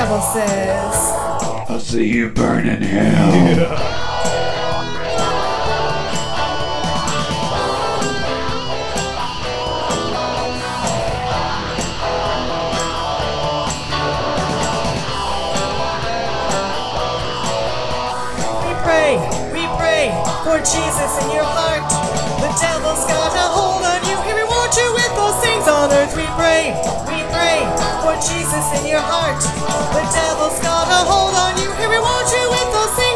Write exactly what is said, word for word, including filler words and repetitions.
devil says. I'll see you burn in hell. We pray for Jesus in your heart. The devil's got a hold on you. He rewards you with those things on earth. We pray, we pray for Jesus in your heart. The devil's got a hold on you. He rewards you with those things.